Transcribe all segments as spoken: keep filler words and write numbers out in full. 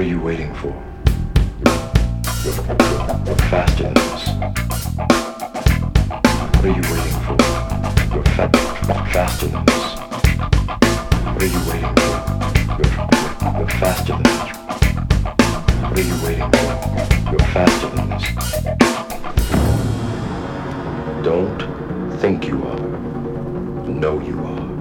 are you waiting for? You're, you're, you're faster than this. What are you waiting for? You're fa- faster than this. What are you waiting for? You're, you're, you're faster than this. What are you waiting for? You're faster than this. Don't think you are. Know you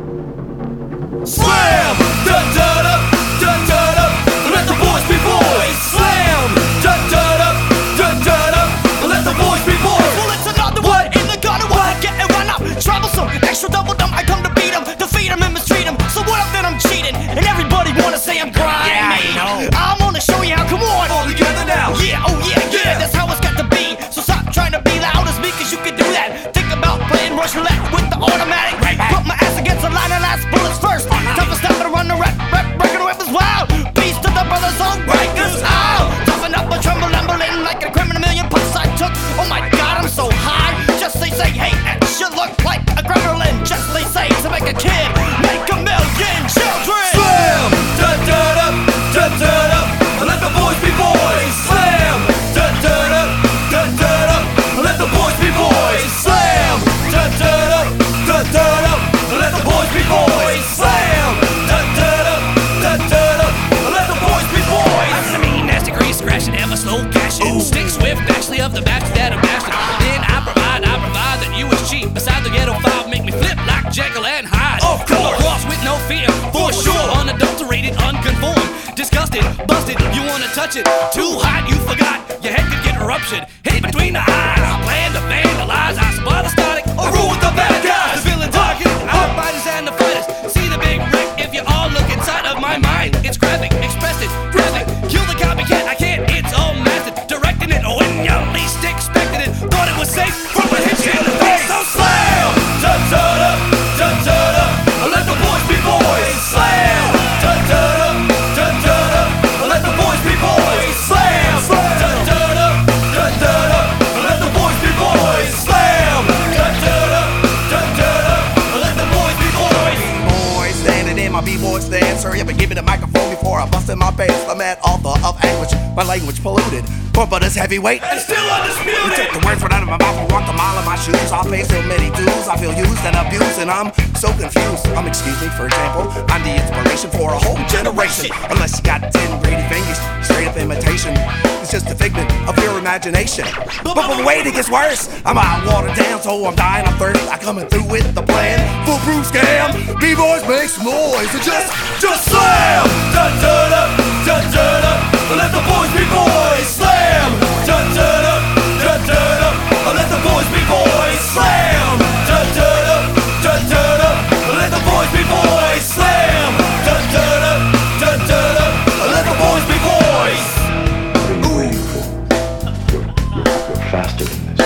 are. Slam! Dun dun up! Dun dun up! Let the boys be boys! Slam! Dun dun up! Dun dun up! Let the boys be boys! Well, it's another one in the gutter. What? Get and run up. Troublesome. Extra double dumb. I come to beat 'em, defeat 'em and mistreat 'em. So what if then I'm cheating? And everybody wanna say I'm grinding. Yeah, I know. I'm gonna show you how. Come on. All together now! Yeah, oh yeah, yeah, Yeah. that's how it's got to be. So stop trying to be loud as me, cause you can do that. Think about playing Russian roulette with the automatic. Right back. Put my ass against the line and last bullets first. Toughest step to run the rep, rep, record whip is wild. Peace to the brothers, all breakers out. Toughen up, but tremble, trembling like a criminal. Million puffs I took. Oh my god, I'm so high. Just they say, hey, that should look like a gremlin. Just they say to make a kid, make a million children. Slam! Dun dun up! Dun dun up! Let the boys be boys! Slam! Dun dun up! Dun dun up! Let the boys be boys! Slam! Dun dun up! Dun dun up! Let the boys be boys! Slam! Dun dun up! Dun dun up! Let the boys be boys! I'm gonna mean nasty grease crashing, ever slow cashing. Stick swift, actually of the batch that I'm bashing. Then I provide, I provide that you is cheap. Beside the ghetto five, make me flip like Jekyll and Hyde. Of Come course. across with no fear, for sure. Unadulterated, unconformed, disgusted, busted. You wanna touch it? Too hot, you forgot. Your head could get ruptured. Hit between the eyes. I plan to vandalize. I spot a static. Or rule with the bad guys! The villain targeted, outfighters and the fighters. See the big wreck if you all look inside of my mind. It's graphic, expressed it, graphic. Kill the copycat, I can't, it's all mastered. Directing it when you least expected it. Thought it was safe from a hit you in the face. So Slam! Dun dun up! Dun dun up! Let the boys be boys! Slam! Dun dun up! Dun dun up! Let the boys be boys! Slam! Dun dun up! Dun dun up! Let the boys be boys! Slam! Dun dun up! Dun dun up! Let the boys be boys! B-boy standing in my B-boy stance. Hurry up and give me the microphone before I bust in my pants. The mad author of anguish, my language polluted. Corporate is heavyweight. And still You undisputed! took the words right out of my mouth and walked a mile in my shoes. I pay so many dues, I feel used and abused, and I'm so confused. Um, excuse me, for example, I'm the inspiration for a whole generation. Unless you got ten greedy fingers, straight up imitation. It's just a figment of your imagination. But, but wait, it gets worse. I'm out watered down, so I'm dying of thirst. I coming through with the plan. Foolproof scam. B-boys make some noise and just, Just slam! Dun dun up! Dun dun up! Let the boys be boys! Slam! Dun dun up! Dun dun up! Let the boys be boys! Slam! Dun dun up! Dun dun up! Let the boys be boys! Slam! Dun dun up! Dun dun up! Let the boys be boys! What are you waiting for? You're, you're, you're faster than this.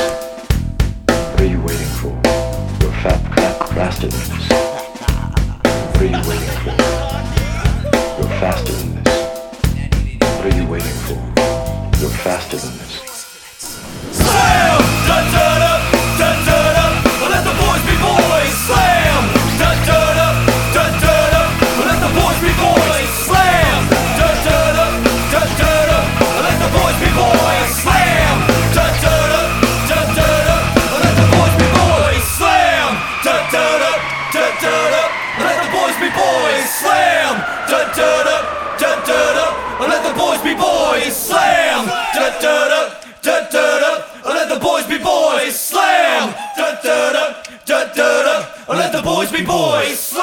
What are you waiting for? You're fat, fat, faster than this. What are you waiting for? You're faster than this. What are you waiting for? You're faster than this. Slam! Dun dun up! Dun dun up! Let the boys be boys! Slam! Dun dun up! Dun dun up! Let the boys be boys! Slam! Dun dun up! Dun dun up! Let the boys be boys! Slam! Dun dun up! Dun dun up! Let the boys be boys! Slam! Dun dun up! Dun dun up! Let the boys be boys! Slam! Dun dun up! Dun dun up! Let the boys be boys! Slam! Dun dun up! Dun dun up! Let the boys be boys! Slam! Dun dun up! Dun dun up! Let the boys be boys!